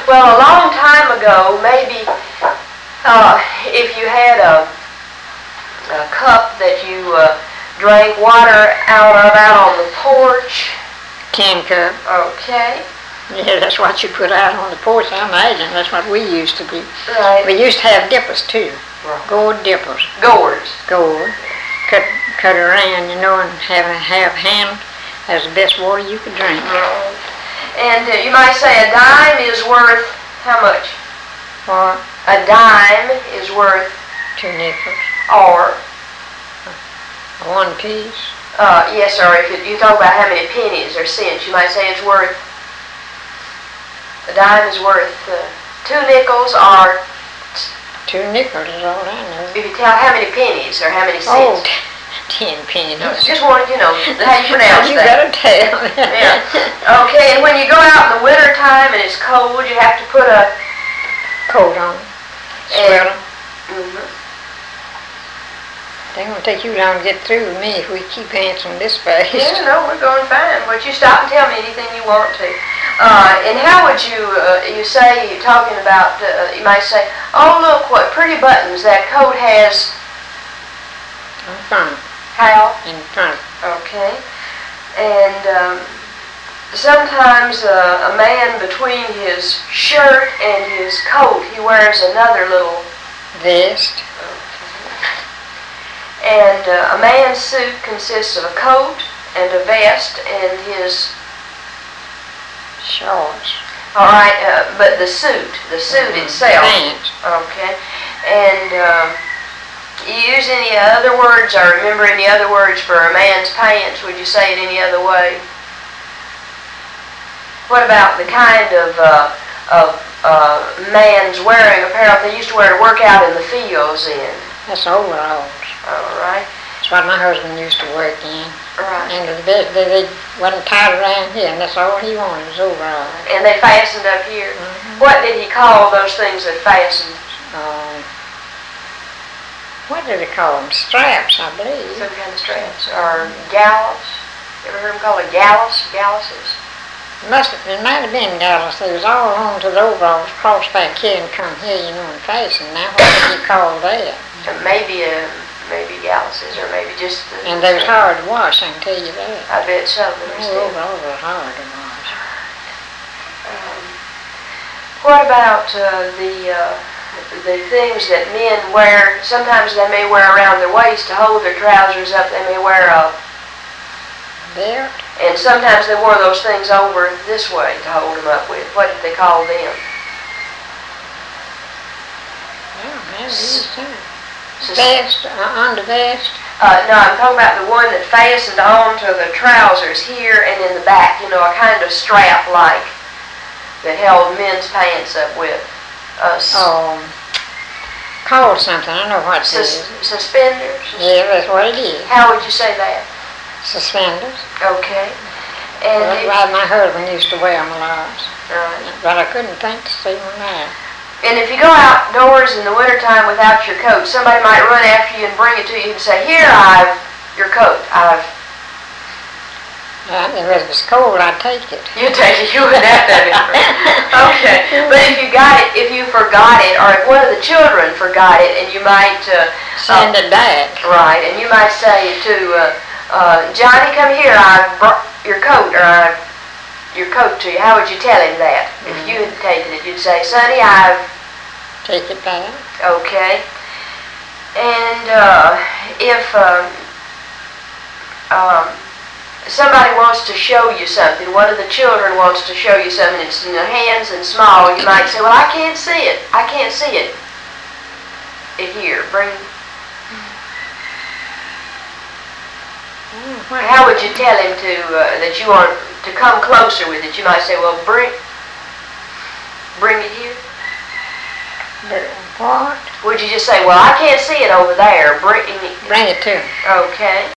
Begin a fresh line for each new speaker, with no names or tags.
Well, a long time ago, maybe if you had a cup that you drank water out on the porch.
Tin cup.
Okay.
Yeah, that's what you put out on the porch, I imagine. That's what we used to do.
Right.
We used to have dippers, too.
Right.
Gourd dippers.
Gourds.
Gourd. Cut around, and have hand. That's the best water you could drink.
Right. And you might say a dime is worth how much?
What?
A dime is worth
2 nickels.
or
1 piece.
yes, sir. If you talk about how many pennies or cents, you might say it's worth. A dime is worth 2 nickels, or
2 nickels is all I know.
if you tell how many pennies or how many
Oh,
cents.
10 pennies.
Just wanted, how you pronounce
You
that.
better tell.
Yeah. Okay, and when you go out in the winter time and it's cold, you have to put a
Coat on. Sweater.
Mhm.
It ain't gonna take you long to get through with me if we keep answering this fast.
Yeah, no, we're going fine. But you stop and tell me anything you want to. And how would you say, you're talking about, you might say, oh, look, what pretty buttons that coat has.
In front.
How?
In front.
Okay. And sometimes a man between his shirt and his coat, he wears another little
Vest.
And a man's suit consists of a coat and a vest and his.
Shorts.
All right, but the suit itself.
Pants.
Okay. And you use any other words, or remember any other words for a man's pants? Would you say it any other way? What about the kind of man's wearing apparel they used to wear to work out in the fields in?
That's overalls.
All right.
That's what my husband used to work in.
Right.
And the vest, they wasn't tied around here, and that's all he wanted was overalls.
And they fastened up here.
Mm-hmm.
What did he call those things that fastened?
What did they call them? Straps, I believe.
Some kind of straps. Or gallows. You ever heard them call it gallows? Gallouses?
It might have been gallows. They was all on to the overalls, crossed back here and come here, and fastened. Now, what did you call that?
Maybe gallouses, or maybe just.
And they was hard to wash, I can tell you that.
I bet so.
Overalls were hard to wash.
What about the things that men wear? Sometimes they may wear around their waist to hold their trousers up. They may wear a
belt.
And sometimes they wore those things over this way to hold them up with. What did they call them?
Vest, under vest.
No, I'm talking about the one that fastened onto the trousers here and in the back. A kind of strap like that held men's pants up with.
Called something. I don't know what it is.
Suspenders?
Yeah, that's what it is.
How would you say that?
Suspenders.
Okay. And
my husband used to wear them a lot.
Right.
But I couldn't think to see them now.
And if you go outdoors in the wintertime without your coat, somebody might run after you and bring it to you and say, here, your coat.
If it was cold, I'd take it.
You take it. You wouldn't have to have it. Okay. But if you forgot it, or if one of the children forgot it, and you might
send it back.
Right. And you might say to Johnny, come here. I've brought your coat, or your coat to you. How would you tell him that? If you had taken it, you'd say, Sonny, I've.
Take it back.
Okay. And if somebody wants to show you something, one of the children wants to show you something, it's in their hands and small, you might say, well, I can't see it. I can't see it. Here, bring. How would you tell him that you want to come closer with it? You might say, well, bring it here.
What?
Would you just say, well, I can't see it over there. Bring
it to him.
Okay.